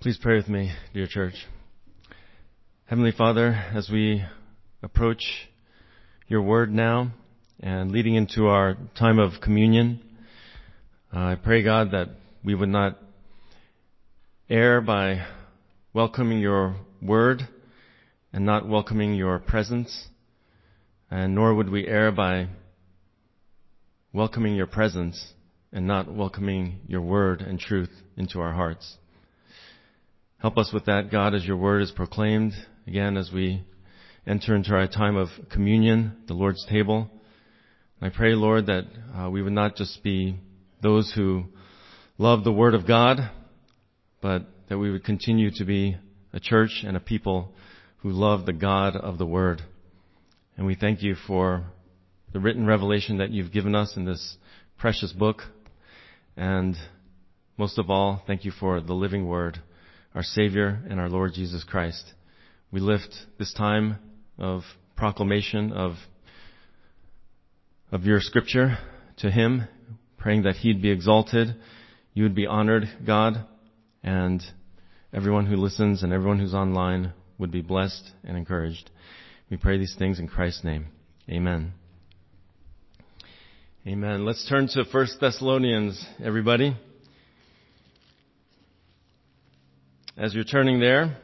Please pray with me, dear church. Heavenly Father, as we approach your word now and leading into our time of communion, I pray, God, that we would not err by welcoming your word and not welcoming your presence, and nor would we err by welcoming your presence and not welcoming your word and truth into our hearts. Help us with that, God, as your word is proclaimed, again, as we enter into our time of communion, the Lord's table. I pray, Lord, that we would not just be those who love the word of God, but that we would continue to be a church and a people who love the God of the word. And we thank you for the written revelation that you've given us in this precious book. And most of all, thank you for the living word, our Savior and our Lord Jesus Christ. We lift this time of proclamation of your scripture to him, praying that he'd be exalted, you would be honored, God, and everyone who listens and everyone who's online would be blessed and encouraged. We pray these things in Christ's name. Amen. Amen. Let's turn to 1 Thessalonians, everybody. As you're turning there,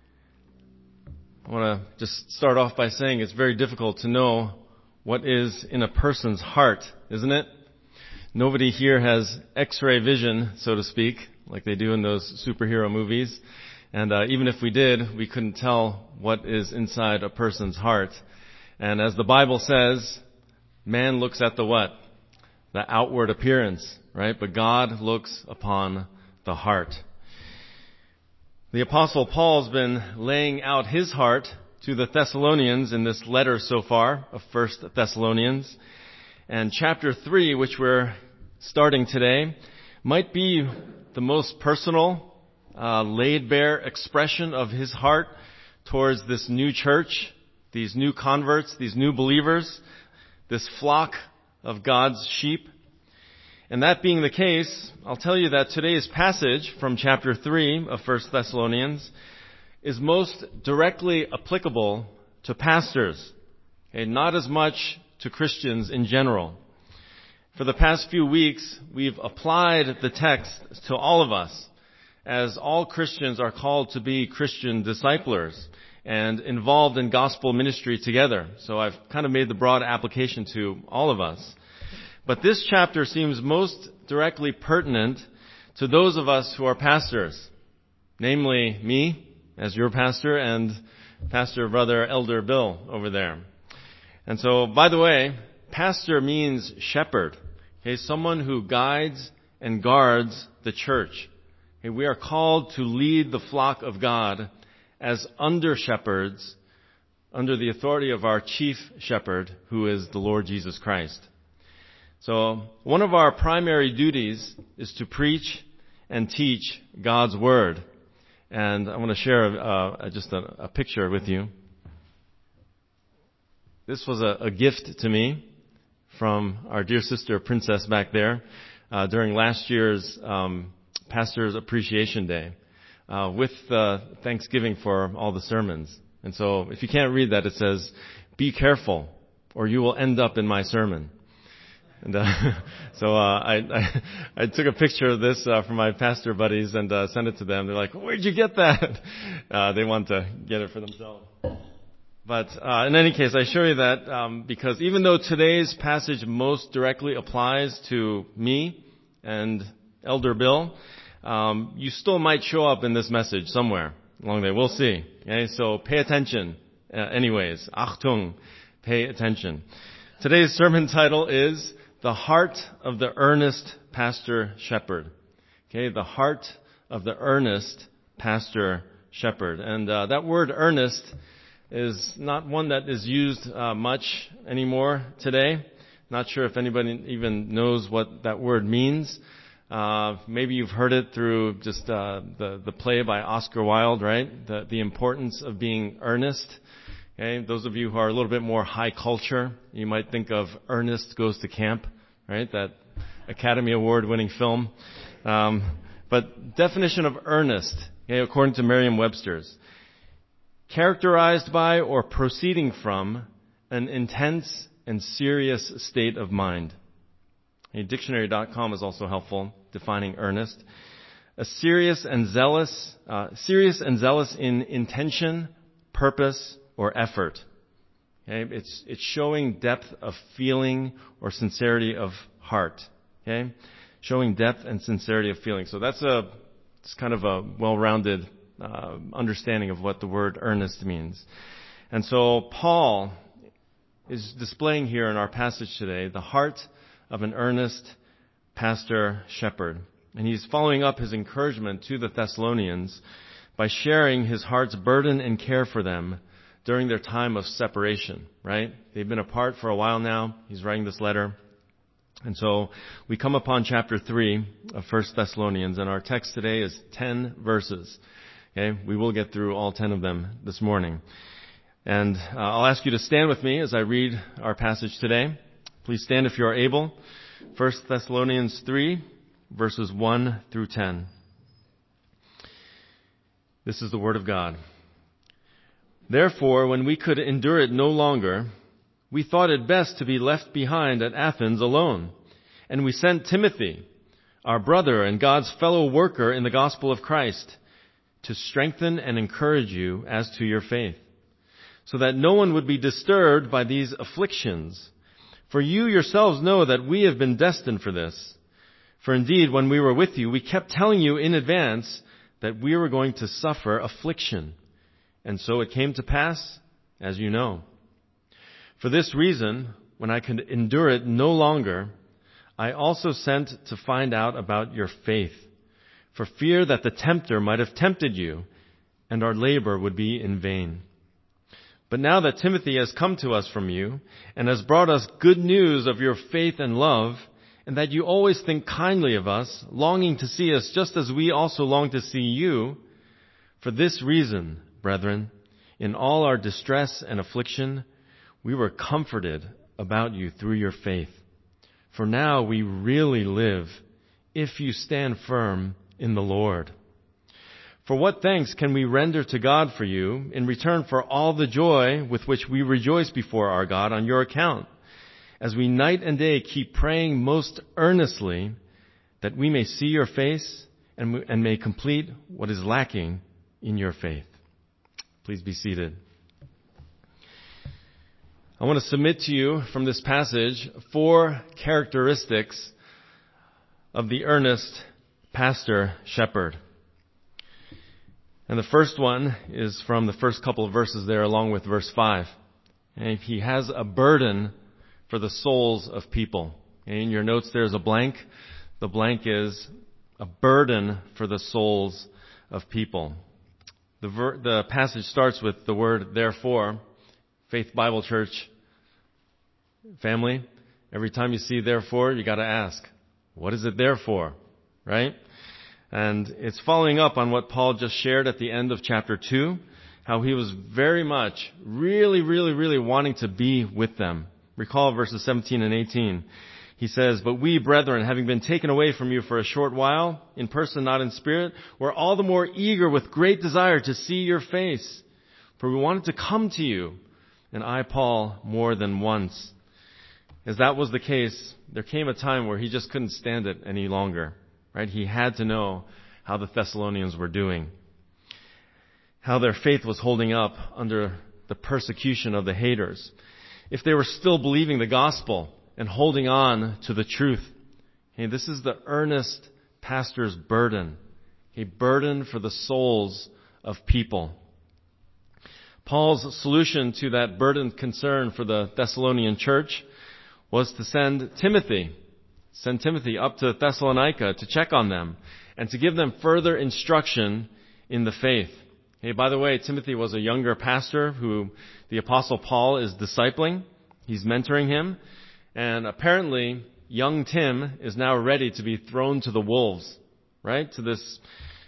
I want to just start off by saying it's very difficult to know what is in a person's heart, isn't it? Nobody here has X-ray vision, so to speak, like they do in those superhero movies. And even if we did, we couldn't tell what is inside a person's heart. And as the Bible says, man looks at the what? The outward appearance, right? But God looks upon the heart. The Apostle Paul's been laying out his heart to the Thessalonians in this letter so far of 1 Thessalonians. And chapter 3, which we're starting today, might be the most personal, laid-bare expression of his heart towards this new church, these new converts, these new believers, this flock of God's sheep. And that being the case, I'll tell you that today's passage from chapter 3 of 1 Thessalonians is most directly applicable to pastors, and not as much to Christians in general. For the past few weeks, we've applied the text to all of us, as all Christians are called to be Christian disciplers and involved in gospel ministry together. So I've kind of made the broad application to all of us. But this chapter seems most directly pertinent to those of us who are pastors, namely me as your pastor and Pastor Brother Elder Bill over there. And so, by the way, pastor means shepherd, okay, someone who guides and guards the church. Okay, we are called to lead the flock of God as under shepherds under the authority of our chief shepherd, who is the Lord Jesus Christ. So one of our primary duties is to preach and teach God's Word. And I want to share just a picture with you. This was a gift to me from our dear sister Princess back there during last year's Pastor's Appreciation Day with Thanksgiving for all the sermons. And so if you can't read that, it says, "Be careful or you will end up in my sermon." And so I took a picture of this from my pastor buddies and sent it to them. They're like, "Where'd you get that?" They want to get it for themselves. But in any case, I show you that because even though today's passage most directly applies to me and Elder Bill, you still might show up in this message somewhere along there. We'll see. Okay, so pay attention. Anyways, Achtung, pay attention. Today's sermon title is The Heart of the Earnest Pastor Shepherd. Okay, the heart of the earnest pastor shepherd. And that word earnest is not one that is used much anymore today. Not sure if anybody even knows what that word means. Maybe you've heard it through just the play by Oscar Wilde, right? The importance of being earnest. Okay, those of you who are a little bit more high culture, you might think of Ernest Goes to Camp, right? That Academy Award winning film. But definition of earnest Okay, according to Merriam-Webster's. Characterized by or proceeding from an intense and serious state of mind. Dictionary.com is also helpful, defining earnest. A serious and zealous in intention, purpose, or effort. Okay, it's showing depth of feeling or sincerity of heart. Okay, showing depth and sincerity of feeling. So it's kind of a well-rounded understanding of what the word earnest means. And so Paul is displaying here in our passage today the heart of an earnest pastor shepherd. And he's following up his encouragement to the Thessalonians by sharing his heart's burden and care for them during their time of separation, right? They've been apart for a while now. He's writing this letter. And so we come upon chapter 3 of 1 Thessalonians, and our text today is 10 verses. Okay? We will get through all 10 of them this morning. And I'll ask you to stand with me as I read our passage today. Please stand if you are able. 1 Thessalonians 3, verses 1 through 10. This is the word of God. Therefore, when we could endure it no longer, we thought it best to be left behind at Athens alone. And we sent Timothy, our brother and God's fellow worker in the gospel of Christ, to strengthen and encourage you as to your faith, so that no one would be disturbed by these afflictions. For you yourselves know that we have been destined for this. For indeed, when we were with you, we kept telling you in advance that we were going to suffer affliction. And so it came to pass, as you know. For this reason, when I could endure it no longer, I also sent to find out about your faith, for fear that the tempter might have tempted you, and our labor would be in vain. But now that Timothy has come to us from you, and has brought us good news of your faith and love, and that you always think kindly of us, longing to see us just as we also long to see you, for this reason, brethren, in all our distress and affliction, we were comforted about you through your faith. For now we really live, if you stand firm in the Lord. For what thanks can we render to God for you in return for all the joy with which we rejoice before our God on your account, as we night and day keep praying most earnestly that we may see your face and may complete what is lacking in your faith. Please be seated. I want to submit to you from this passage 4 characteristics of the earnest pastor shepherd. And the first one is from the first couple of verses there along with verse 5. And he has a burden for the souls of people. And in your notes there's a blank. The blank is a burden for the souls of people. The passage starts with the word therefore. Faith Bible Church family, every time you see therefore, you got to ask, what is it there for? Right? And it's following up on what Paul just shared at the end of chapter 2, how he was very much, really wanting to be with them. Recall verses 17 and 18. He says, but we, brethren, having been taken away from you for a short while, in person, not in spirit, were all the more eager with great desire to see your face. For we wanted to come to you, and I, Paul, more than once. As that was the case, there came a time where he just couldn't stand it any longer. Right? He had to know how the Thessalonians were doing, how their faith was holding up under the persecution of the haters, if they were still believing the gospel and holding on to the truth. Hey, this is the earnest pastor's burden, a burden for the souls of people. Paul's solution to that burdened concern for the Thessalonian church was to send Timothy up to Thessalonica to check on them and to give them further instruction in the faith. Hey, by the way, Timothy was a younger pastor who the Apostle Paul is discipling. He's mentoring him. And apparently, young Tim is now ready to be thrown to the wolves, right? To this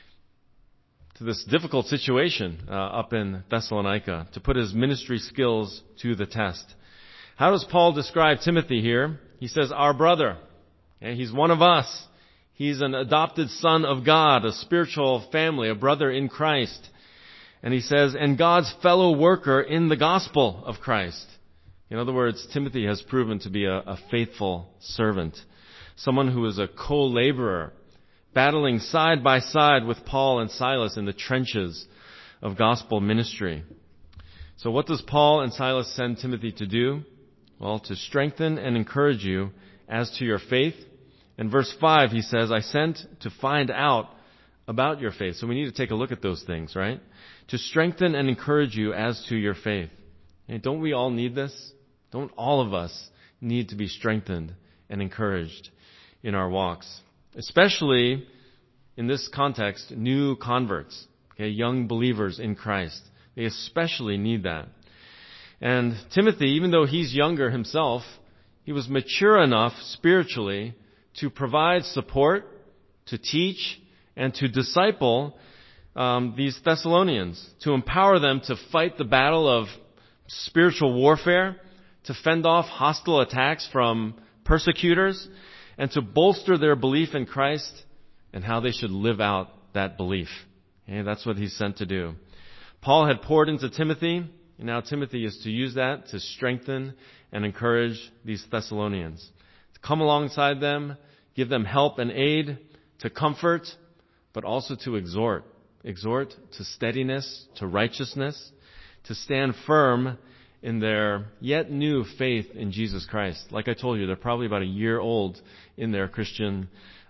difficult situation up in Thessalonica, to put his ministry skills to the test. How does Paul describe Timothy here? He says, our brother. And he's one of us. He's an adopted son of God, a spiritual family, a brother in Christ. And he says, and God's fellow worker in the gospel of Christ. In other words, Timothy has proven to be a faithful servant, someone who is a co-laborer, battling side by side with Paul and Silas in the trenches of gospel ministry. So what does Paul and Silas send Timothy to do? Well, to strengthen and encourage you as to your faith. In verse 5, he says, I sent to find out about your faith. So we need to take a look at those things, right? To strengthen and encourage you as to your faith. And don't we all need this? Don't all of us need to be strengthened and encouraged in our walks? Especially in this context, new converts, okay, young believers in Christ. They especially need that. And Timothy, even though he's younger himself, he was mature enough spiritually to provide support, to teach, and to disciple these Thessalonians, to empower them to fight the battle of spiritual warfare, to fend off hostile attacks from persecutors, and to bolster their belief in Christ and how they should live out that belief. Okay, that's what he's sent to do. Paul had poured into Timothy, and now Timothy is to use that to strengthen and encourage these Thessalonians. To come alongside them, give them help and aid, to comfort, but also to exhort. Exhort to steadiness, to righteousness, to stand firm in their yet new faith in Jesus Christ. Like I told you, they're probably about a year old in their Christian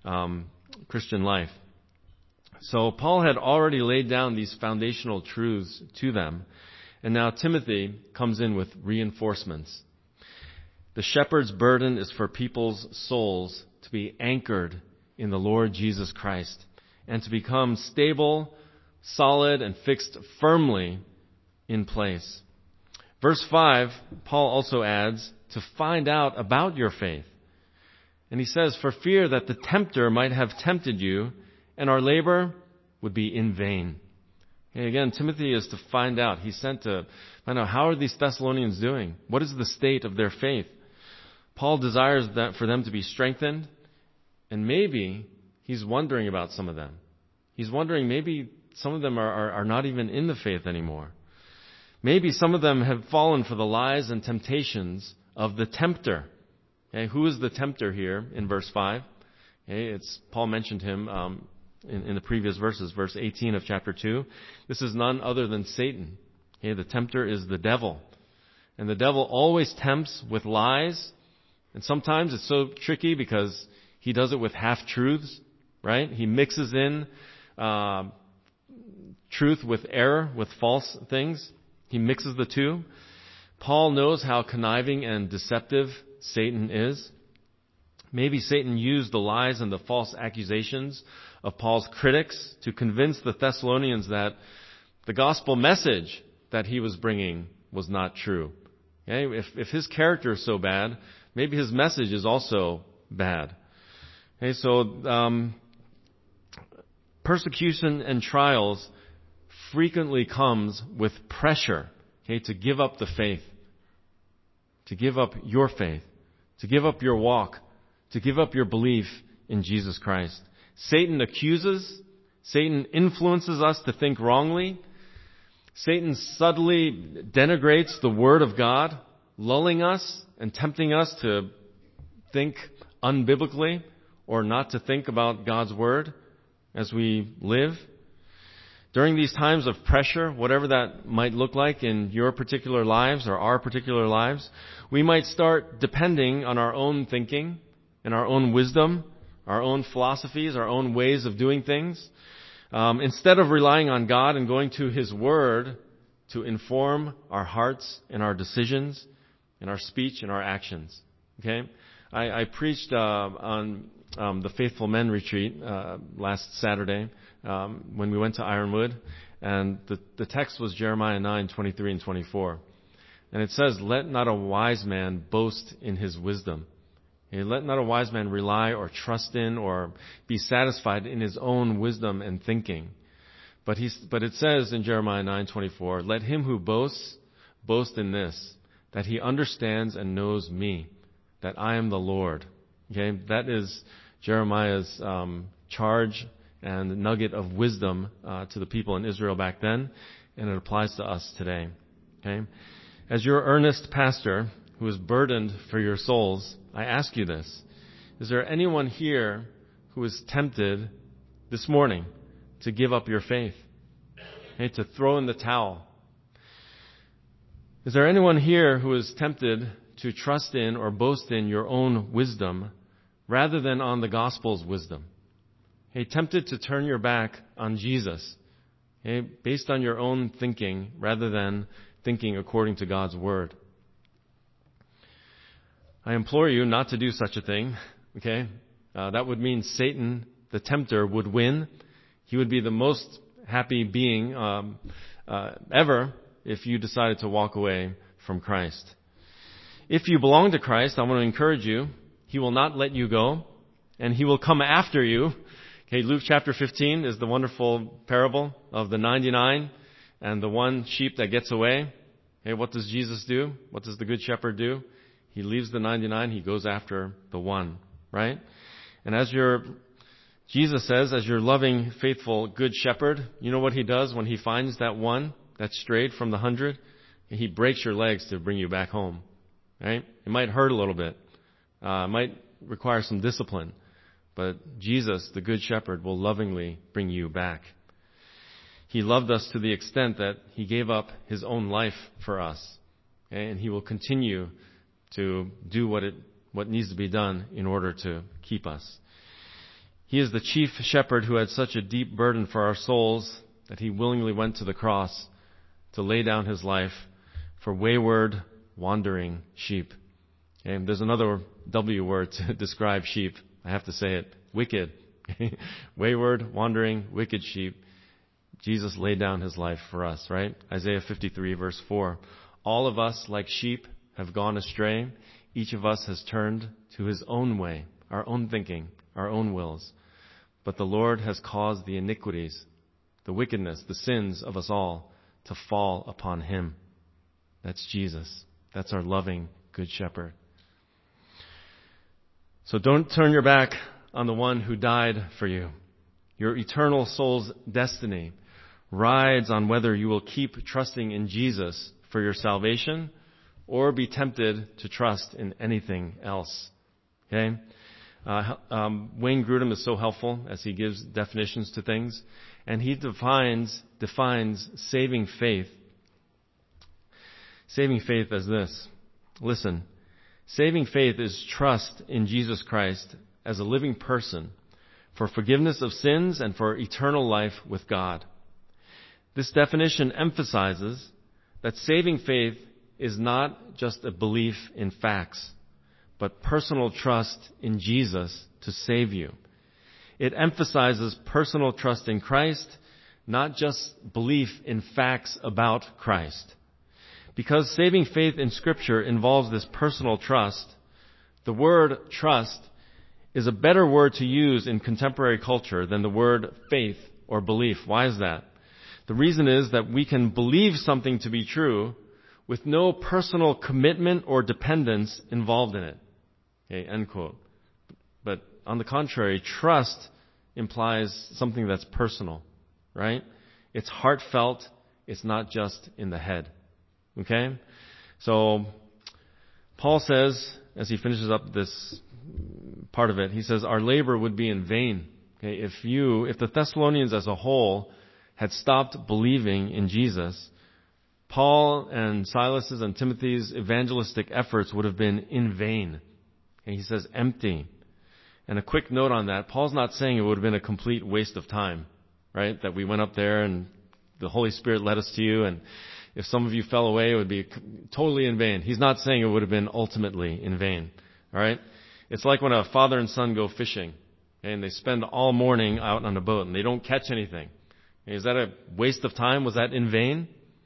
life. So Paul had already laid down these foundational truths to them, and now Timothy comes in with reinforcements. The shepherd's burden is for people's souls to be anchored in the Lord Jesus Christ and to become stable, solid, and fixed firmly in place. Verse 5, Paul also adds, to find out about your faith. And he says, for fear that the tempter might have tempted you, and our labor would be in vain. And again, Timothy is to find out. He's sent to find out, how are these Thessalonians doing? What is the state of their faith? Paul desires that for them to be strengthened, and maybe he's wondering about some of them. He's wondering maybe some of them are not even in the faith anymore. Maybe some of them have fallen for the lies and temptations of the tempter. Okay, who is the tempter here in verse 5? Okay, Paul mentioned him in the previous verses, verse 18 of chapter 2. This is none other than Satan. Okay, the tempter is the devil. And the devil always tempts with lies. And sometimes it's so tricky because he does it with half-truths, right? He mixes in truth with error, with false things. He mixes the two. Paul knows how conniving and deceptive Satan is. Maybe Satan used the lies and the false accusations of Paul's critics to convince the Thessalonians that the gospel message that he was bringing was not true. Okay? If his character is so bad, maybe his message is also bad. Okay, so persecution and trials frequently comes with pressure, okay, to give up the faith, to give up your faith, to give up your walk, to give up your belief in Jesus Christ. Satan accuses, Satan influences us to think wrongly. Satan subtly denigrates the Word of God, lulling us and tempting us to think unbiblically or not to think about God's Word as we live. During these times of pressure, whatever that might look like in your particular lives or our particular lives, we might start depending on our own thinking and our own wisdom, our own philosophies, our own ways of doing things, instead of relying on God and going to His Word to inform our hearts and our decisions and our speech and our actions. Okay? I preached on the Faithful Men retreat last Saturday when we went to Ironwood, and the text was Jeremiah 9:23 and 24. And it says, let not a wise man boast in his wisdom. Okay, let not a wise man rely or trust in or be satisfied in his own wisdom and thinking. But it says in Jeremiah 9:24, let him who boasts boast in this, that he understands and knows me, that I am the Lord. Okay, that is Jeremiah's charge and nugget of wisdom to the people in Israel back then, and it applies to us today. Okay? As your earnest pastor who is burdened for your souls, I ask you this. Is there anyone here who is tempted this morning to give up your faith? Okay, to throw in the towel? Is there anyone here who is tempted to trust in or boast in your own wisdom rather than on the gospel's wisdom? Okay, tempted to turn your back on Jesus, okay, based on your own thinking rather than thinking according to God's word. I implore you not to do such a thing, okay? That would mean Satan, the tempter, would win. He would be the most happy being ever if you decided to walk away from Christ. If you belong to Christ, I want to encourage you, He will not let you go, and He will come after you. Okay, Luke chapter 15 is the wonderful parable of the 99 and the one sheep that gets away. Okay, what does Jesus do? What does the good shepherd do? He leaves the 99, He goes after the one, right? And Jesus says, as your loving, faithful, good shepherd, you know what He does when He finds that one that strayed from the 100? He breaks your legs to bring you back home, right? It might hurt a little bit. It might require some discipline. But Jesus, the good shepherd, will lovingly bring you back. He loved us to the extent that He gave up His own life for us. Okay? And He will continue to do what needs to be done in order to keep us. He is the chief shepherd who had such a deep burden for our souls that He willingly went to the cross to lay down His life for wayward, wandering sheep. Okay? There's another W word to describe sheep. I have to say it. Wicked. Wayward, wandering, wicked sheep. Jesus laid down His life for us, right? Isaiah 53 verse 4. All of us, like sheep, have gone astray. Each of us has turned to his own way, our own thinking, our own wills. But the Lord has caused the iniquities, the wickedness, the sins of us all to fall upon Him. That's Jesus. That's our loving good shepherd. So don't turn your back on the one who died for you. Your eternal soul's destiny rides on whether you will keep trusting in Jesus for your salvation or be tempted to trust in anything else. Okay? Wayne Grudem is so helpful as he gives definitions to things, and he defines saving faith. Saving faith as this. Listen. Saving faith is trust in Jesus Christ as a living person for forgiveness of sins and for eternal life with God. This definition emphasizes that saving faith is not just a belief in facts, but personal trust in Jesus to save you. It emphasizes personal trust in Christ, not just belief in facts about Christ. Because saving faith in Scripture involves this personal trust, the word trust is a better word to use in contemporary culture than the word faith or belief. Why is that? The reason is that we can believe something to be true with no personal commitment or dependence involved in it. Okay, end quote. But on the contrary, trust implies something that's personal, right? It's heartfelt. It's not just in the head. Okay? So, Paul says, as he finishes up this part of it, he says, our labor would be in vain. Okay? If the Thessalonians as a whole had stopped believing in Jesus, Paul and Silas's and Timothy's evangelistic efforts would have been in vain. Okay? He says empty. And a quick note on that, Paul's not saying it would have been a complete waste of time, right? That we went up there and the Holy Spirit led us to you, and if some of you fell away, it would be totally in vain. He's not saying it would have been ultimately in vain. All right? It's like when a father and son go fishing, and they spend all morning out on a boat, and they don't catch anything. Is that a waste of time? Was that in vain?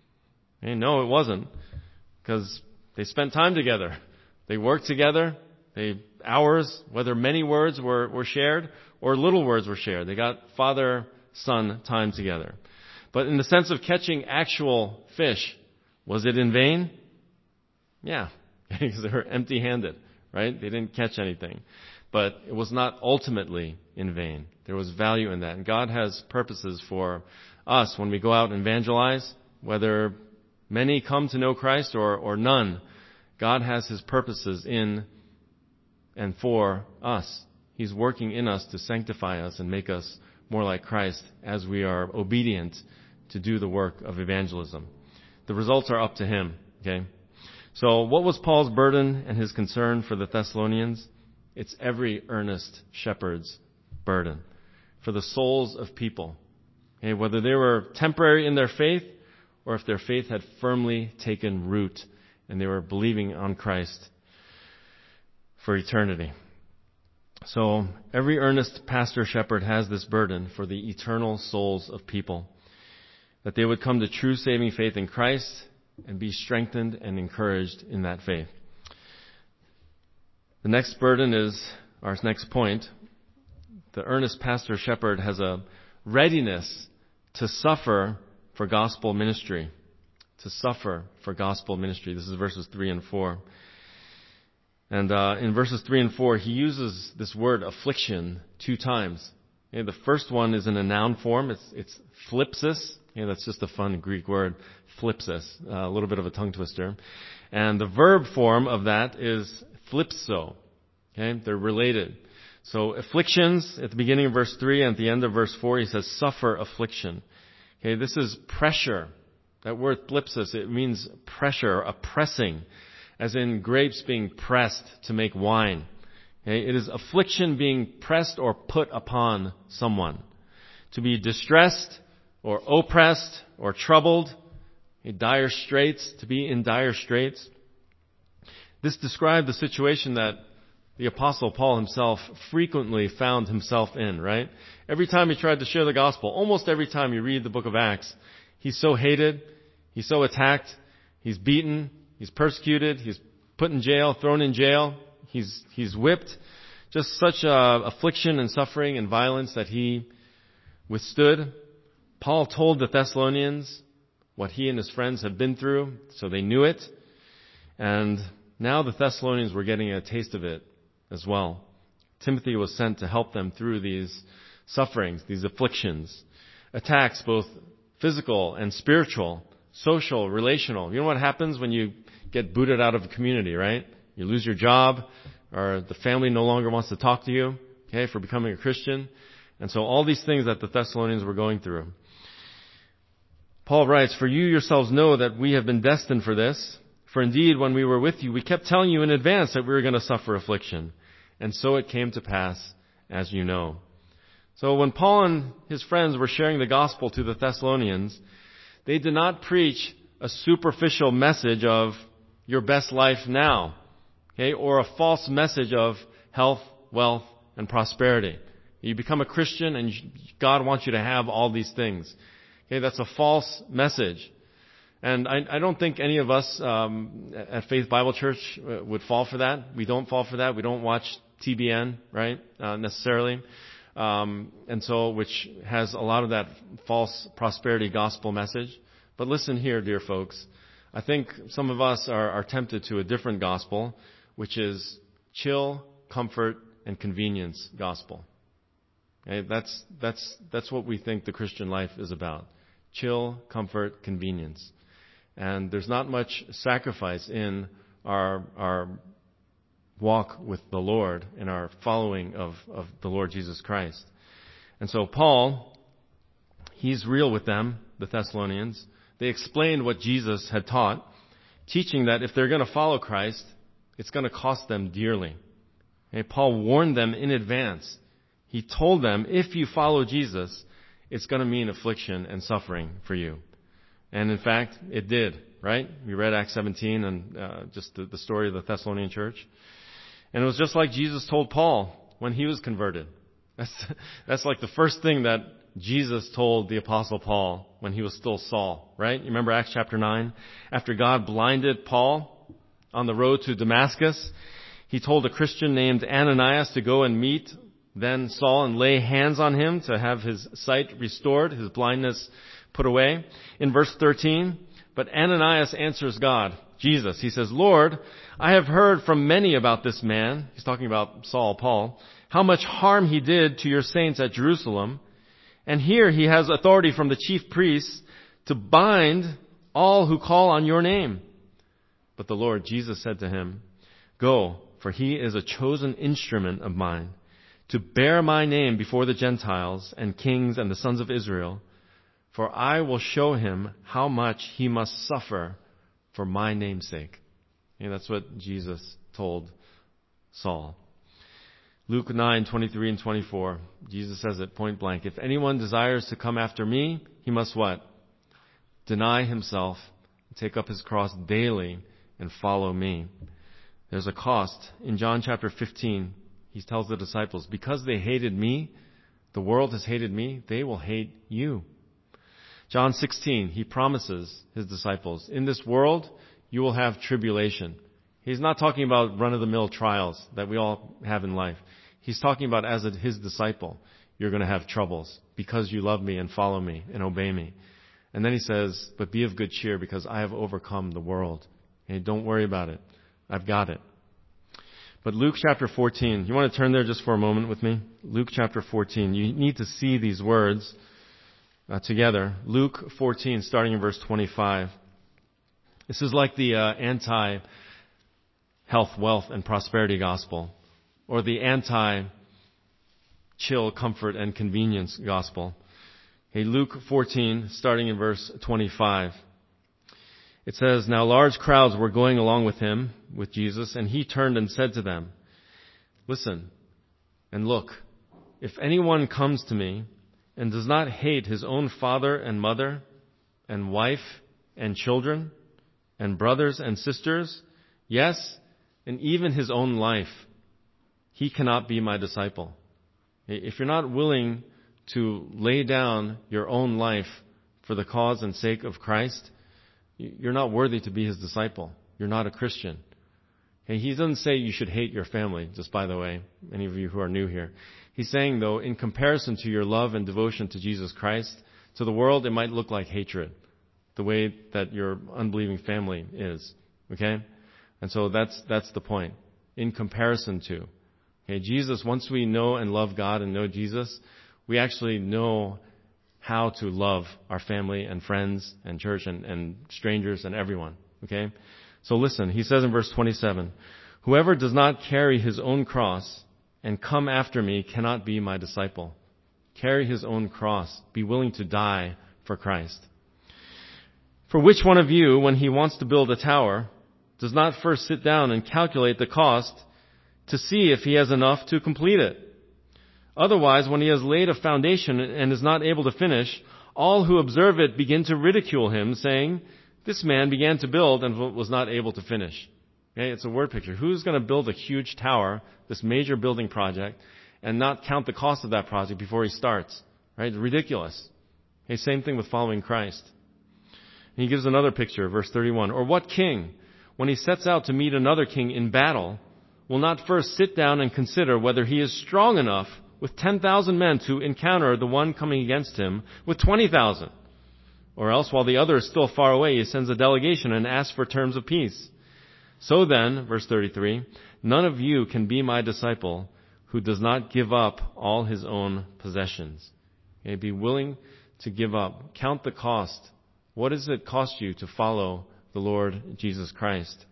No, it wasn't, because they spent time together. They worked together. Hours, whether many words were shared or little words were shared. They got father-son time together. But in the sense of catching actual fish, was it in vain? Yeah, because they were empty-handed, right? They didn't catch anything. but it was not ultimately in vain. There was value in that. And God has purposes for us when we go out and evangelize, whether many come to know Christ or none. God has His purposes in and for us. He's working in us to sanctify us and make us more like Christ as we are obedient to do the work of evangelism. The results are up to Him, okay? So what was Paul's burden and his concern for the Thessalonians? It's every earnest shepherd's burden for the souls of people. Okay? Whether they were temporary in their faith or if their faith had firmly taken root and they were believing on Christ for eternity. So every earnest pastor shepherd has this burden for the eternal souls of people, that they would come to true saving faith in Christ and be strengthened and encouraged in that faith. The next burden is our next point. The earnest pastor shepherd has a readiness to suffer for gospel ministry. To suffer for gospel ministry. This is verses 3 and 4. And in verses 3 and 4, he uses this word affliction 2 times. Okay, the first one is in a noun form. It's thlipsis. Okay, that's just a fun Greek word, thlipsis. A little bit of a tongue twister. And the verb form of that is thlipso. Okay, they're related. So afflictions at the beginning of verse 3 and at the end of verse 4, he says suffer affliction. Okay, this is pressure. That word thlipsis, it means pressure, a pressing, as in grapes being pressed to make wine. Okay, it is affliction being pressed or put upon someone. To be distressed or oppressed or troubled, in dire straits, to be in dire straits. This described the situation that the Apostle Paul himself frequently found himself in, right? Every time he tried to share the gospel, almost every time you read the book of Acts, he's so hated, he's so attacked, he's beaten, he's persecuted, he's put in jail, thrown in jail, he's whipped. Just such affliction and suffering and violence that he withstood. Paul told the Thessalonians what he and his friends had been through, so they knew it. And now the Thessalonians were getting a taste of it as well. Timothy was sent to help them through these sufferings, these afflictions, attacks both physical and spiritual, social, relational. You know what happens when you get booted out of a community, right? You lose your job, or the family no longer wants to talk to you, okay, for becoming a Christian. And so all these things that the Thessalonians were going through. Paul writes, "For you yourselves know that we have been destined for this. For indeed, when we were with you, we kept telling you in advance that we were going to suffer affliction. And so it came to pass, as you know." So when Paul and his friends were sharing the gospel to the Thessalonians, they did not preach a superficial message of your best life now, okay, or a false message of health, wealth, and prosperity. You become a Christian and God wants you to have all these things. Okay, that's a false message. And I don't think any of us at Faith Bible Church would fall for that. We don't fall for that. We don't watch TBN, right, necessarily. And so, which has a lot of that false prosperity gospel message. But listen here, dear folks. I think some of us are tempted to a different gospel, which is chill, comfort, and convenience gospel. Okay, that's what we think the Christian life is about. Chill, comfort, convenience. And there's not much sacrifice in our walk with the Lord and our following of the Lord Jesus Christ. And so Paul, he's real with them, the Thessalonians. They explained what Jesus had taught, teaching that if they're going to follow Christ, it's going to cost them dearly. Okay, Paul warned them in advance. He told them, if you follow Jesus, it's going to mean affliction and suffering for you. And in fact, it did, right? We read Acts 17 and just the story of the Thessalonian church. And it was just like Jesus told Paul when he was converted. That's like the first thing that Jesus told the Apostle Paul when he was still Saul, right? You remember Acts chapter 9? After God blinded Paul on the road to Damascus, he told a Christian named Ananias to go and meet then Saul and lay hands on him to have his sight restored, his blindness put away. In verse 13, but Ananias answers God, Jesus. He says, Lord, I have heard from many about this man. He's talking about Saul, Paul, how much harm he did to your saints at Jerusalem. And here he has authority from the chief priests to bind all who call on your name. But the Lord Jesus said to him, Go, for he is a chosen instrument of mine, to bear my name before the Gentiles and kings and the sons of Israel. For I will show him how much he must suffer for my name's sake. And that's what Jesus told Saul. Luke 9:23 and 24, Jesus says it point blank. If anyone desires to come after me, he must what? Deny himself, take up his cross daily, and follow me. There's a cost. In John chapter 15, he tells the disciples, because they hated me, the world has hated me, they will hate you. John 16, he promises his disciples, in this world, you will have tribulation. He's not talking about run-of-the-mill trials that we all have in life. He's talking about as his disciple, you're going to have troubles because you love me and follow me and obey me. And then he says, but be of good cheer because I have overcome the world. And don't worry about it. I've got it. But Luke chapter 14, you want to turn there just for a moment with me? Luke chapter 14. You need to see these words together. Luke 14, starting in verse 25. This is like the anti-health, wealth, and prosperity gospel, or the anti-chill, comfort, and convenience gospel. Hey, Luke 14, starting in verse 25. It says, Now large crowds were going along with him, with Jesus, and he turned and said to them, Listen and look, if anyone comes to me and does not hate his own father and mother and wife and children and brothers and sisters, yes, and even his own life, he cannot be my disciple. If you're not willing to lay down your own life for the cause and sake of Christ, you're not worthy to be his disciple. You're not a Christian. Okay, he doesn't say you should hate your family, just by the way, any of you who are new here. He's saying, though, in comparison to your love and devotion to Jesus Christ, to the world it might look like hatred, the way that your unbelieving family is. Okay? And so that's the point. In comparison to. Okay, Jesus, once we know and love God and know Jesus, we actually know how to love our family and friends and church and strangers and everyone. Okay? So listen, he says in verse 27, Whoever does not carry his own cross and come after me cannot be my disciple. Carry his own cross. Be willing to die for Christ. For which one of you, when he wants to build a tower, does not first sit down and calculate the cost to see if he has enough to complete it? Otherwise, when he has laid a foundation and is not able to finish, all who observe it begin to ridicule him, saying, This man began to build and was not able to finish. Okay, it's a word picture. Who's going to build a huge tower, this major building project, and not count the cost of that project before he starts? Right? Ridiculous. Okay, same thing with following Christ. And he gives another picture, verse 31. Or what king, when he sets out to meet another king in battle, will not first sit down and consider whether he is strong enough with 10,000 men to encounter the one coming against him with 20,000? Or else, while the other is still far away, he sends a delegation and asks for terms of peace. So then, verse 33, none of you can be my disciple who does not give up all his own possessions. Okay, be willing to give up. Count the cost. What does it cost you to follow the Lord Jesus Christ?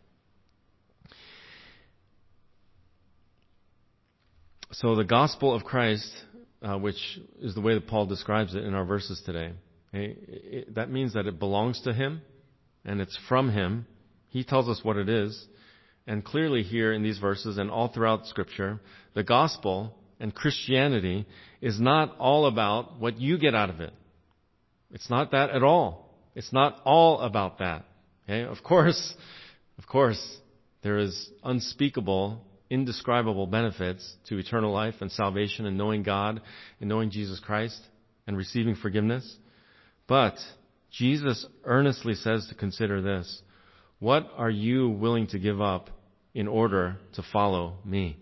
So the gospel of Christ, which is the way that Paul describes it in our verses today, that means that it belongs to him and it's from him. He tells us what it is. And clearly here in these verses and all throughout Scripture, the gospel and Christianity is not all about what you get out of it. It's not that at all. It's not all about that. Okay? Of course, there is unspeakable, indescribable benefits to eternal life and salvation and knowing God and knowing Jesus Christ and receiving forgiveness. But Jesus earnestly says to consider this. What are you willing to give up in order to follow me?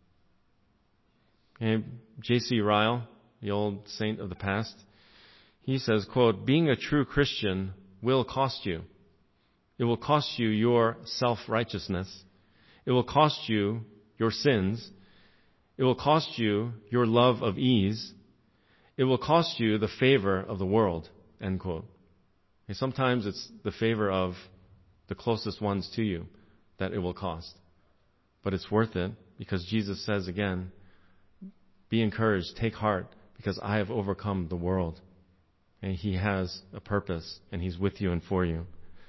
Okay, J.C. Ryle, the old saint of the past, he says, quote, Being a true Christian will cost you. It will cost you your self-righteousness. It will cost you your sins. It will cost you your love of ease. It will cost you the favor of the world, end quote. Okay, sometimes it's the favor of the closest ones to you that it will cost. But it's worth it because Jesus says again, be encouraged, take heart, because I have overcome the world. And He has a purpose, and He's with you and for you.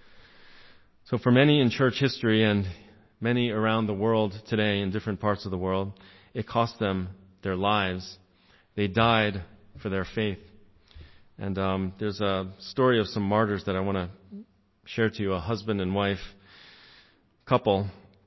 So for many in church history and many around the world today in different parts of the world, it cost them their lives. They died for their faith. And there's a story of some martyrs that I want to share to you, a husband and wife couple.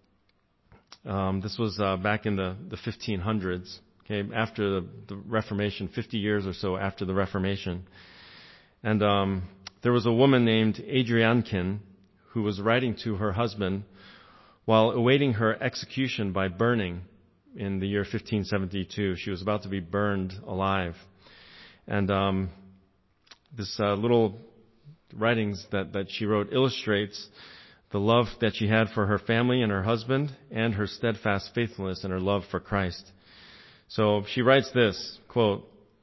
This was back in the 1500s, okay, after the Reformation, 50 years or so after the Reformation. And there was a woman named Adriankin who was writing to her husband while awaiting her execution by burning in the year 1572. She was about to be burned alive. And this little writings that she wrote illustrates the love that she had for her family and her husband and her steadfast faithfulness and her love for Christ. So she writes this, quote,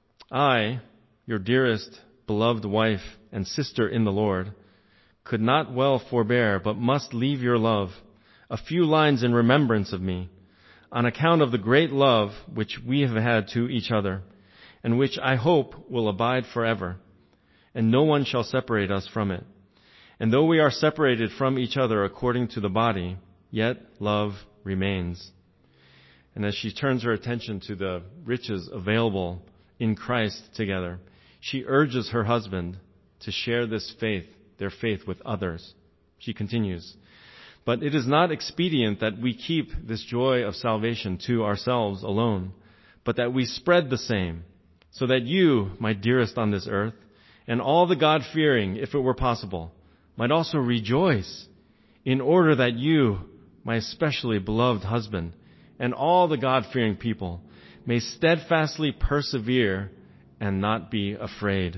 I, your dearest beloved wife and sister in the Lord, could not well forbear, but must leave your love a few lines in remembrance of me, on account of the great love which we have had to each other, and which I hope will abide forever, and no one shall separate us from it. And though we are separated from each other according to the body, yet love remains. And as she turns her attention to the riches available in Christ together, she urges her husband to share this faith, their faith, with others. She continues, but it is not expedient that we keep this joy of salvation to ourselves alone, but that we spread the same, so that you, my dearest on this earth, and all the God-fearing, if it were possible, might also rejoice, in order that you, my especially beloved husband, and all the God-fearing people may steadfastly persevere and not be afraid.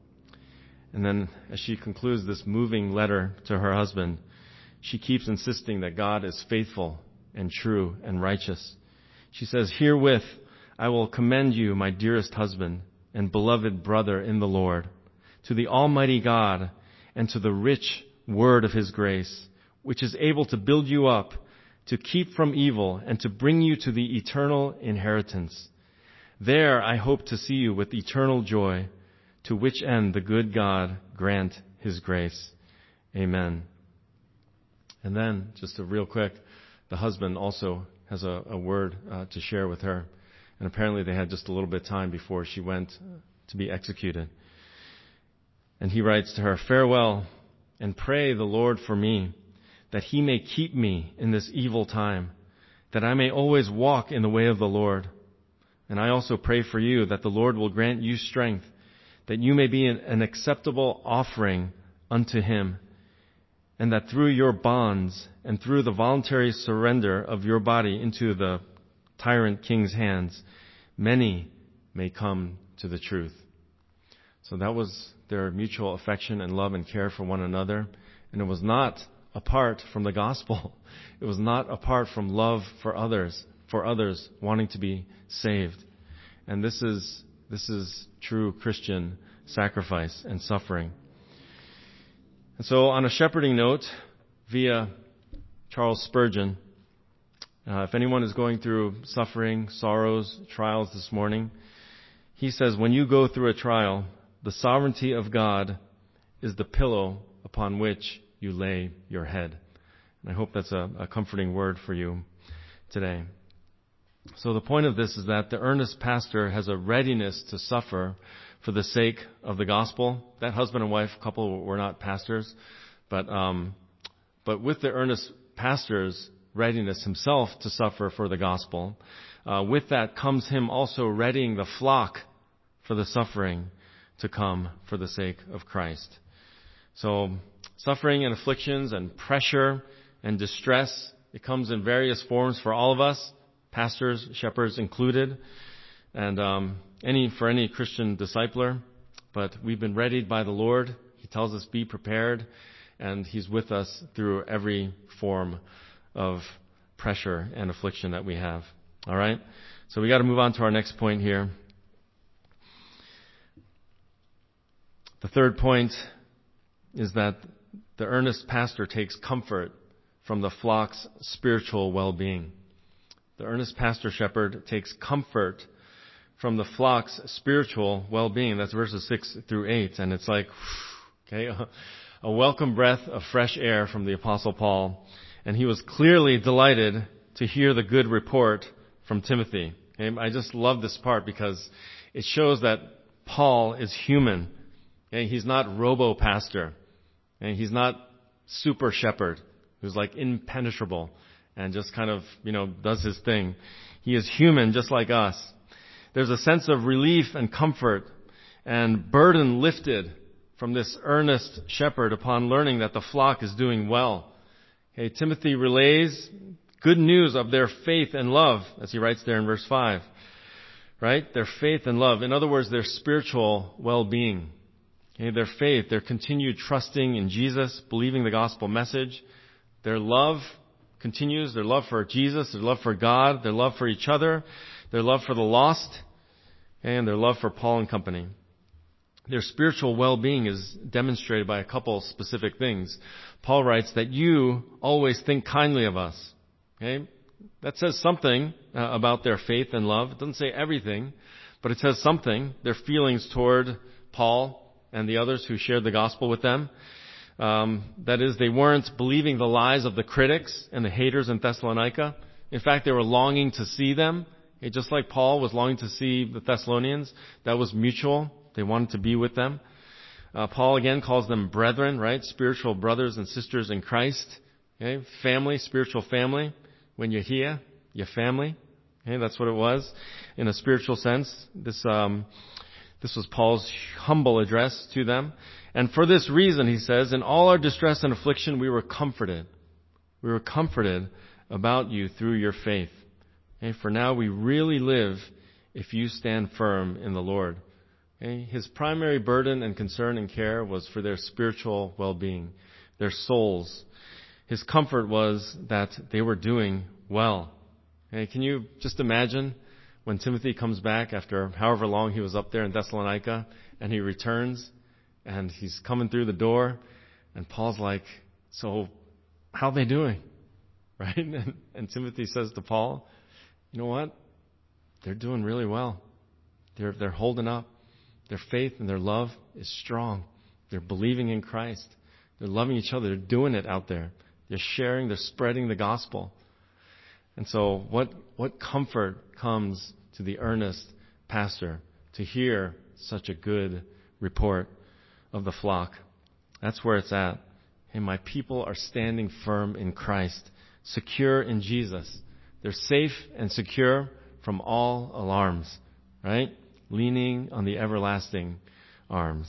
And then as she concludes this moving letter to her husband, she keeps insisting that God is faithful and true and righteous. She says, herewith I will commend you, my dearest husband and beloved brother in the Lord, to the Almighty God and to the rich word of His grace, which is able to build you up, to keep from evil, and to bring you to the eternal inheritance. There I hope to see you with eternal joy, to which end the good God grant His grace. Amen. And then, just a real quick, the husband also has a word to share with her. And apparently they had just a little bit of time before she went to be executed. And he writes to her, farewell, and pray the Lord for me, that He may keep me in this evil time, that I may always walk in the way of the Lord. And I also pray for you that the Lord will grant you strength, that you may be an acceptable offering unto Him, and that through your bonds and through the voluntary surrender of your body into the tyrant king's hands, many may come to the truth. So that was their mutual affection and love and care for one another. And it was not apart from the gospel. It was not apart from love for others wanting to be saved. And this is true Christian sacrifice and suffering. And so on a shepherding note, via Charles Spurgeon, if anyone is going through suffering, sorrows, trials this morning, he says, when you go through a trial, the sovereignty of God is the pillow upon which you lay your head. And I hope that's a comforting word for you today. So the point of this is that the earnest pastor has a readiness to suffer for the sake of the gospel. That husband and wife couple were not pastors, but with the earnest pastor's readiness himself to suffer for the gospel, with that comes him also readying the flock for the suffering to come for the sake of Christ. So suffering and afflictions and pressure and distress, it comes in various forms for all of us, pastors, shepherds included, and for any Christian discipler. But we've been readied by the Lord. He tells us, be prepared. and He's with us through every form of pressure and affliction that we have. All right? So we got to move on to our next point here. The third point is that the earnest pastor takes comfort from the flock's spiritual well-being. The earnest pastor shepherd takes comfort from the flock's spiritual well-being. That's verses 6 through 8. And it's like, okay, a welcome breath of fresh air from the Apostle Paul. And he was clearly delighted to hear the good report from Timothy. Okay? I just love this part because it shows that Paul is human. Okay? He's not robo-pastor. Okay? He's not super shepherd who's like impenetrable and just kind of, does his thing. He is human just like us. There's a sense of relief and comfort and burden lifted from this earnest shepherd upon learning that the flock is doing well. Okay, Timothy relays good news of their faith and love, as he writes there in verse 5. Right? Their faith and love. In other words, their spiritual well-being. Okay, their faith, their continued trusting in Jesus, believing the gospel message. Their love continues, their love for Jesus, their love for God, their love for each other, their love for the lost, and their love for Paul and company. Their spiritual well-being is demonstrated by a couple specific things. Paul writes that you always think kindly of us. Okay? That says something about their faith and love. It doesn't say everything, but it says something. Their feelings toward Paul and the others who shared the gospel with them. That is, they weren't believing the lies of the critics and the haters in Thessalonica. In fact, they were longing to see them. Okay, just like Paul was longing to see the Thessalonians. That was mutual. They wanted to be with them. Paul again calls them brethren, right? Spiritual brothers and sisters in Christ. Okay? Family, spiritual family. When you're here, your family. Okay? That's what it was in a spiritual sense. This was Paul's humble address to them. And for this reason, he says, in all our distress and affliction, we were comforted. We were comforted about you through your faith. Okay? For now we really live if you stand firm in the Lord. Okay? His primary burden and concern and care was for their spiritual well-being, their souls. His comfort was that they were doing well. Okay? Can you just imagine when Timothy comes back after however long he was up there in Thessalonica and he returns and he's coming through the door and Paul's like, so how are they doing? Right? And Timothy says to Paul, you know what? They're doing really well. They're holding up. Their faith and their love is strong. They're believing in Christ. They're loving each other. They're doing it out there. They're sharing. They're spreading the gospel. And so what comfort comes to the earnest pastor to hear such a good report of the flock? That's where it's at. Hey, my people are standing firm in Christ, secure in Jesus. They're safe and secure from all alarms, right? Leaning on the everlasting arms.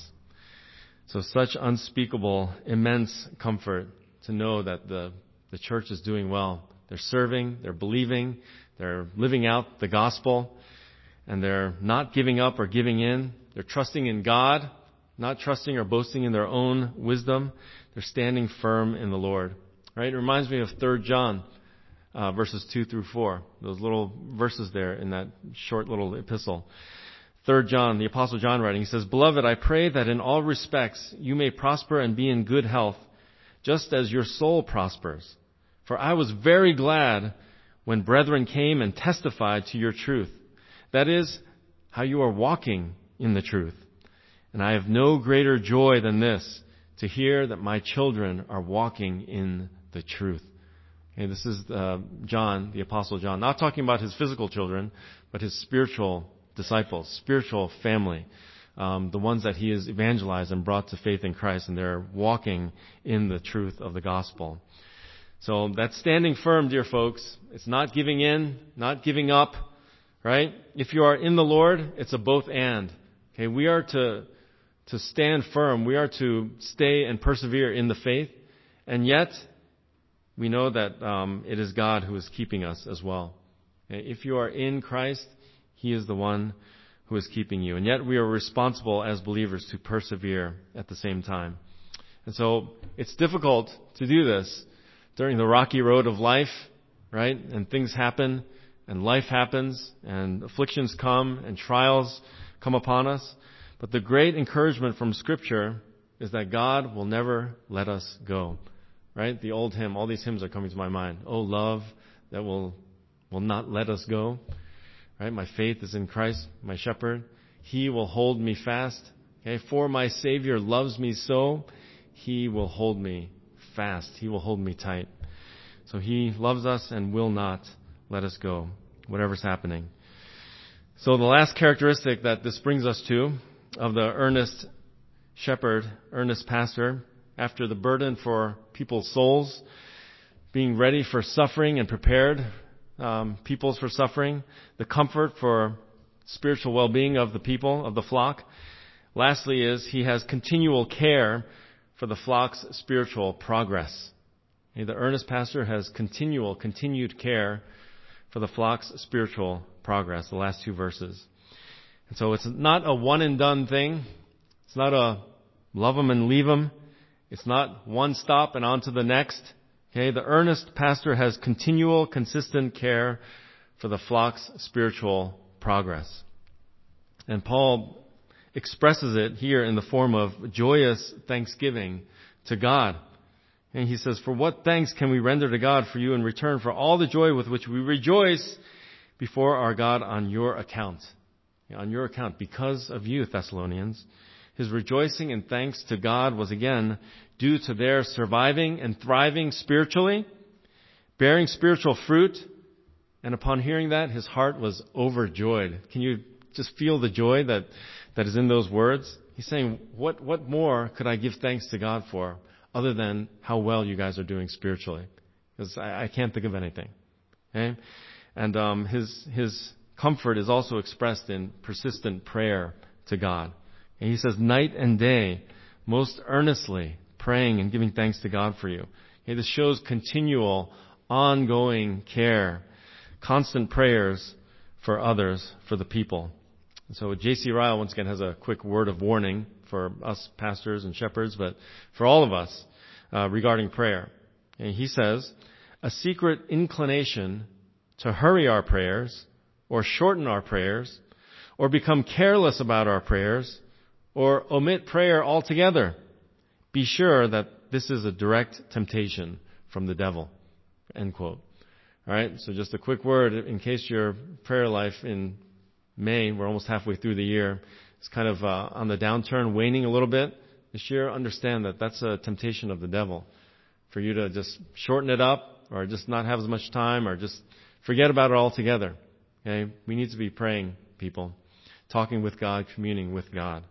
So such unspeakable, immense comfort to know that the church is doing well. They're serving, they're believing, they're living out the gospel, and they're not giving up or giving in. They're trusting in God, not trusting or boasting in their own wisdom. They're standing firm in the Lord. Right? It reminds me of 3 John verses 2 through 4. Those little verses there in that short little epistle. 3 John, the Apostle John writing, he says, Beloved, I pray that in all respects you may prosper and be in good health, just as your soul prospers. For I was very glad when brethren came and testified to your truth. That is, how you are walking in the truth. And I have no greater joy than this, to hear that my children are walking in the truth. Okay, this is John, the Apostle John, not talking about his physical children, but his spiritual disciples, spiritual family, the ones that he has evangelized and brought to faith in Christ, and they're walking in the truth of the gospel. So that's standing firm, dear folks. It's not giving in, not giving up, right? If you are in the Lord, it's a both and. Okay, we are to stand firm. We are to stay and persevere in the faith, and yet we know that it is God who is keeping us as well. Okay? If you are in Christ, He is the one who is keeping you. And yet we are responsible as believers to persevere at the same time. And so it's difficult to do this during the rocky road of life, right? And things happen, and life happens, and afflictions come, and trials come upon us. But the great encouragement from Scripture is that God will never let us go, right? The old hymn, all these hymns are coming to my mind. Oh, love that will not let us go, right? My faith is in Christ, my shepherd. He will hold me fast. Okay, for my Savior loves me so, He will hold me fast. He will hold me tight. So He loves us and will not let us go, whatever's happening. So the last characteristic that this brings us to of the earnest shepherd, earnest pastor, after the burden for people's souls, being ready for suffering and prepared peoples for suffering, the comfort for spiritual well-being of the people, of the flock. Lastly is he has continual care for the flock's spiritual progress. The earnest pastor has continued care for the flock's spiritual progress, the last two verses. And so it's not a one-and-done thing. It's not a love them and leave them. It's not one stop and on to the next. Okay, the earnest pastor has continual, consistent care for the flock's spiritual progress. And Paul expresses it here in the form of joyous thanksgiving to God. And he says, for what thanks can we render to God for you in return for all the joy with which we rejoice before our God on your account? On your account, because of you, Thessalonians. His rejoicing and thanks to God was again due to their surviving and thriving spiritually, bearing spiritual fruit, and upon hearing that, his heart was overjoyed. Can you just feel the joy that is in those words? He's saying, what more could I give thanks to God for other than how well you guys are doing spiritually? Because I can't think of anything. Okay? And his comfort is also expressed in persistent prayer to God. And he says, night and day, most earnestly praying and giving thanks to God for you. Okay, this shows continual, ongoing care, constant prayers for others, for the people. And so J.C. Ryle, once again, has a quick word of warning for us pastors and shepherds, but for all of us regarding prayer. And he says, a secret inclination to hurry our prayers, or shorten our prayers, or become careless about our prayers, or omit prayer altogether. Be sure that this is a direct temptation from the devil. End quote. All right, so just a quick word in case your prayer life in May, we're almost halfway through the year, is kind of on the downturn, waning a little bit this year. Understand that that's a temptation of the devil for you to just shorten it up, or just not have as much time, or just forget about it altogether. Okay, we need to be praying, people, talking with God, communing with God.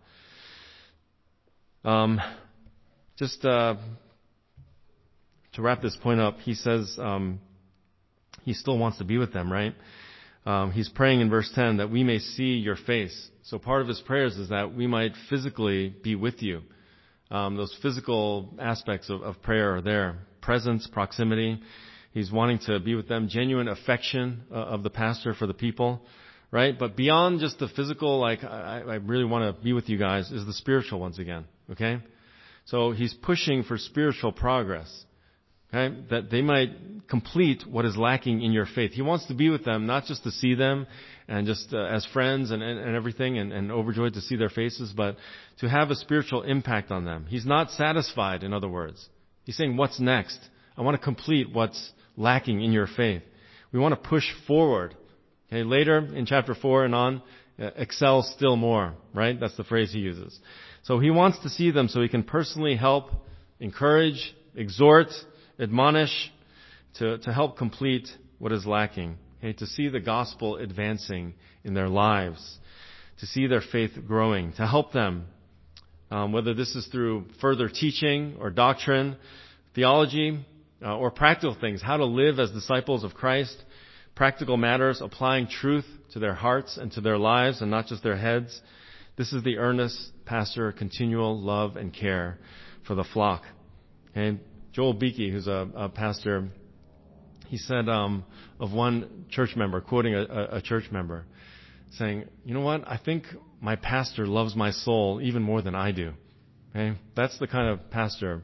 Just to wrap this point up, he says he still wants to be with them, right? He's praying in verse 10 that we may see your face. So part of his prayers is that we might physically be with you. Those physical aspects of prayer are there. Presence, proximity. He's wanting to be with them. Genuine affection of the pastor for the people, right? But beyond just the physical, like, I really want to be with you guys, is the spiritual once again, okay? So he's pushing for spiritual progress, okay? That they might complete what is lacking in your faith. He wants to be with them, not just to see them and just as friends and everything and overjoyed to see their faces, but to have a spiritual impact on them. He's not satisfied, in other words. He's saying, what's next? I want to complete what's lacking in your faith. We want to push forward. Okay, later in chapter 4 and on, excel still more, right? That's the phrase he uses. So he wants to see them so he can personally help, encourage, exhort, admonish, to help complete what is lacking. Okay, to see the gospel advancing in their lives, to see their faith growing, to help them, whether this is through further teaching or doctrine, theology, or practical things, how to live as disciples of Christ, practical matters, applying truth to their hearts and to their lives and not just their heads. This is the earnest pastor, continual love and care for the flock. Okay? Joel Beakey, who's a pastor, he said of one church member, quoting a church member, saying, you know what, I think my pastor loves my soul even more than I do. Okay? That's the kind of pastor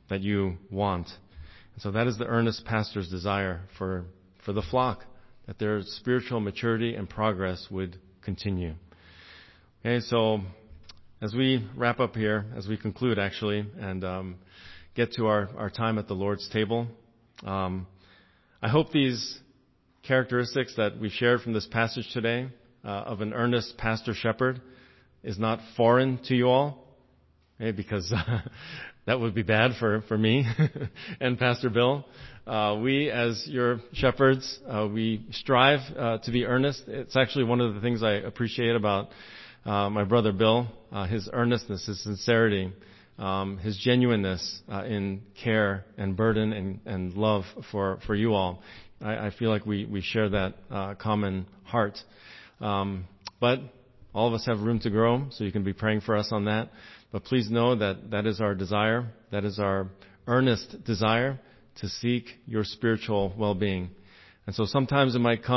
that you want. And so that is the earnest pastor's desire for the flock, that their spiritual maturity and progress would continue. Okay, so as we wrap up here, as we conclude actually, and get to our time at the Lord's table, I hope these characteristics that we shared from this passage today of an earnest pastor shepherd is not foreign to you all, okay, because that would be bad for me and Pastor Bill. We, as your shepherds, we strive to be earnest. It's actually one of the things I appreciate about my brother Bill, his earnestness, his sincerity, his genuineness in care and burden and love for you all. I feel like we share that common heart. But all of us have room to grow, so you can be praying for us on that. But please know that that is our desire. That is our earnest desire to seek your spiritual well-being. And so sometimes it might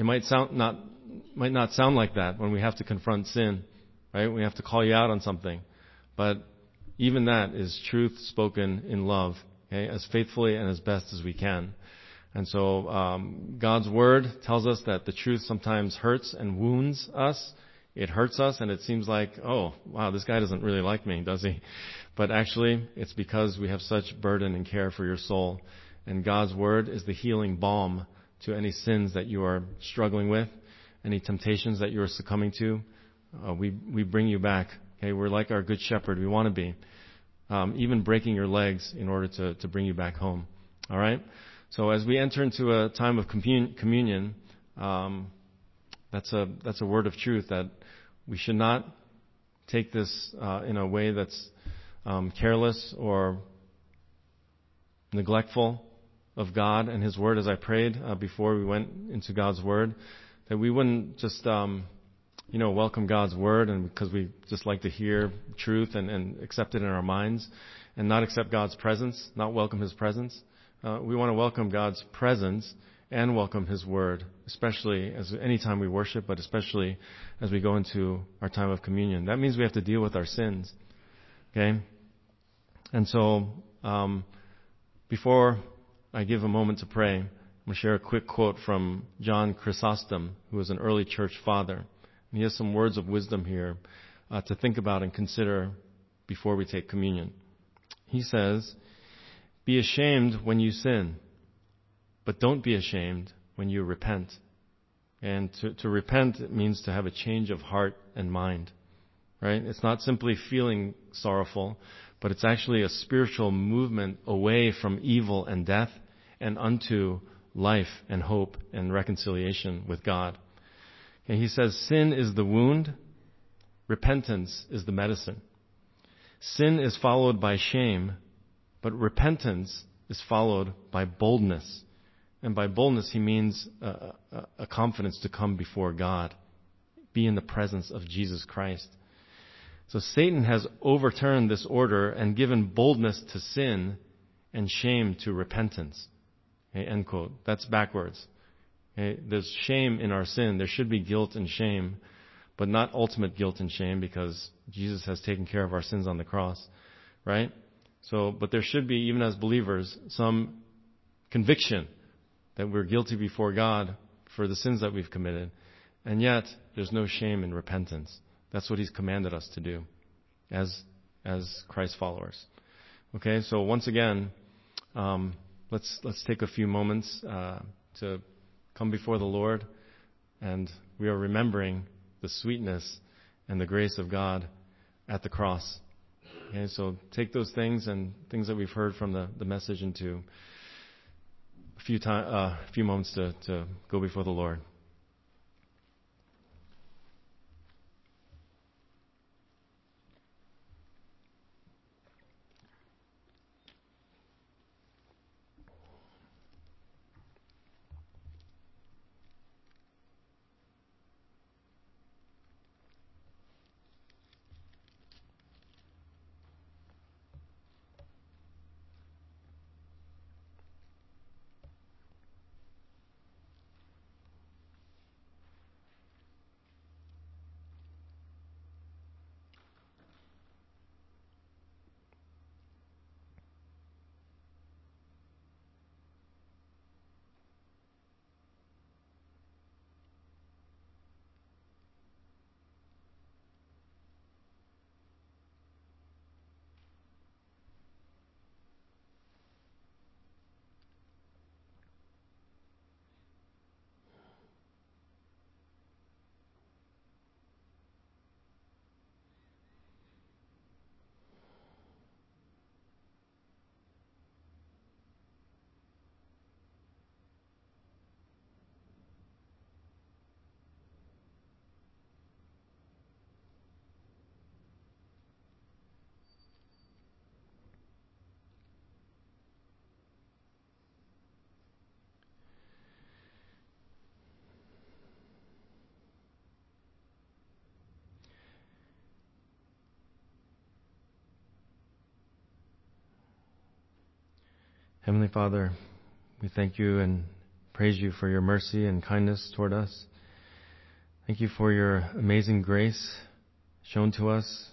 not sound like that when we have to confront sin, right? We have to call you out on something. But even that is truth spoken in love, okay, as faithfully and as best as we can. And so God's Word tells us that the truth sometimes hurts and wounds us. It hurts us, and it seems like, oh, wow, this guy doesn't really like me, does he? But actually, it's because we have such burden and care for your soul. And God's Word is the healing balm to any sins that you are struggling with, any temptations that you are succumbing to. We bring you back. Okay, we're like our good shepherd. We want to be. Even breaking your legs in order to bring you back home. All right? So as we enter into a time of communion, that's a word of truth that we should not take this in a way that's careless or neglectful of God and His Word. As I prayed before we went into God's Word, that we wouldn't just welcome God's Word and because we just like to hear truth and accept it in our minds, and not accept God's presence, not welcome His presence. We want to welcome God's presence and welcome His Word, especially anytime we worship, but especially as we go into our time of communion. That means we have to deal with our sins. Okay? And so, before I give a moment to pray, I'm going to share a quick quote from John Chrysostom, who was an early church father. And he has some words of wisdom here to think about and consider before we take communion. He says, "Be ashamed when you sin, but don't be ashamed when you repent." And to repent means to have a change of heart and mind, right? It's not simply feeling sorrowful, but it's actually a spiritual movement away from evil and death and unto life and hope and reconciliation with God. And he says, sin is the wound, repentance is the medicine. Sin is followed by shame, but repentance is followed by boldness. And by boldness, he means a confidence to come before God, be in the presence of Jesus Christ. So Satan has overturned this order and given boldness to sin and shame to repentance. Okay, end quote. That's backwards. Okay, there's shame in our sin. There should be guilt and shame, but not ultimate guilt and shame because Jesus has taken care of our sins on the cross, right? So, but there should be, even as believers, some conviction that we're guilty before God for the sins that we've committed. And yet, there's no shame in repentance. That's what He's commanded us to do as Christ followers. Okay, so once again, let's take a few moments to come before the Lord, and we are remembering the sweetness and the grace of God at the cross. Okay, so take those things and things that we've heard from the message into a few moments to go before the Lord. Heavenly Father, we thank you and praise you for your mercy and kindness toward us. Thank you for your amazing grace shown to us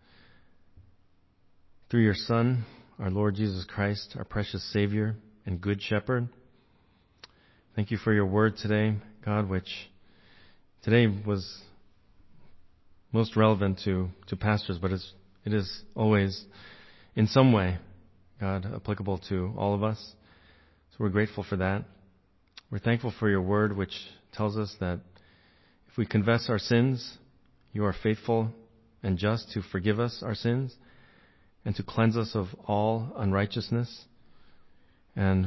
through your Son, our Lord Jesus Christ, our precious Savior and Good Shepherd. Thank you for your word today, God, which today was most relevant to pastors, but it is always in some way, God, applicable to all of us. So we're grateful for that. We're thankful for your word, which tells us that if we confess our sins, you are faithful and just to forgive us our sins and to cleanse us of all unrighteousness. And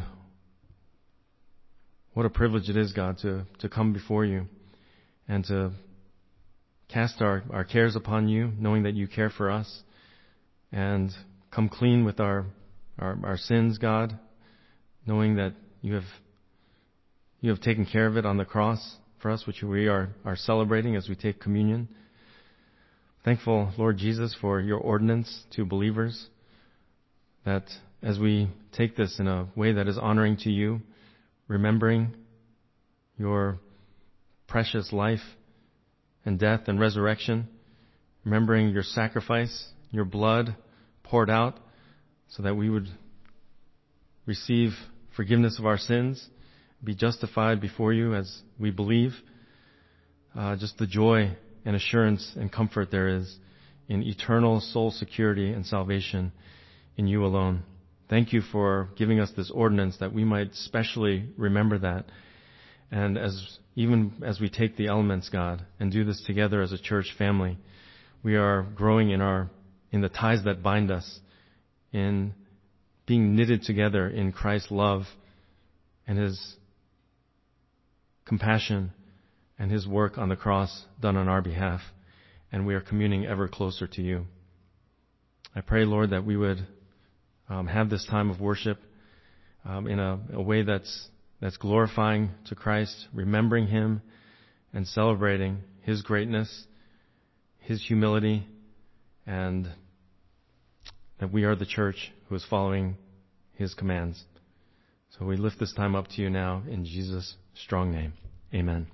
what a privilege it is, God, to come before you and to cast our cares upon you, knowing that you care for us, and come clean with our sins, God, knowing that you have taken care of it on the cross for us, which we are celebrating as we take communion. Thankful, Lord Jesus, for your ordinance to believers, that as we take this in a way that is honoring to you, remembering your precious life and death and resurrection, remembering your sacrifice, your blood poured out so that we would receive forgiveness of our sins, be justified before you as we believe. Just the joy and assurance and comfort there is in eternal soul security and salvation in you alone. Thank you for giving us this ordinance that we might specially remember that. And even as we take the elements, God, and do this together as a church family, we are growing in the ties that bind us, in being knitted together in Christ's love and his compassion and his work on the cross done on our behalf. And we are communing ever closer to you. I pray, Lord, that we would have this time of worship in a way that's glorifying to Christ, remembering him and celebrating his greatness, his humility, and that we are the church who is following his commands. So we lift this time up to you now in Jesus' strong name. Amen.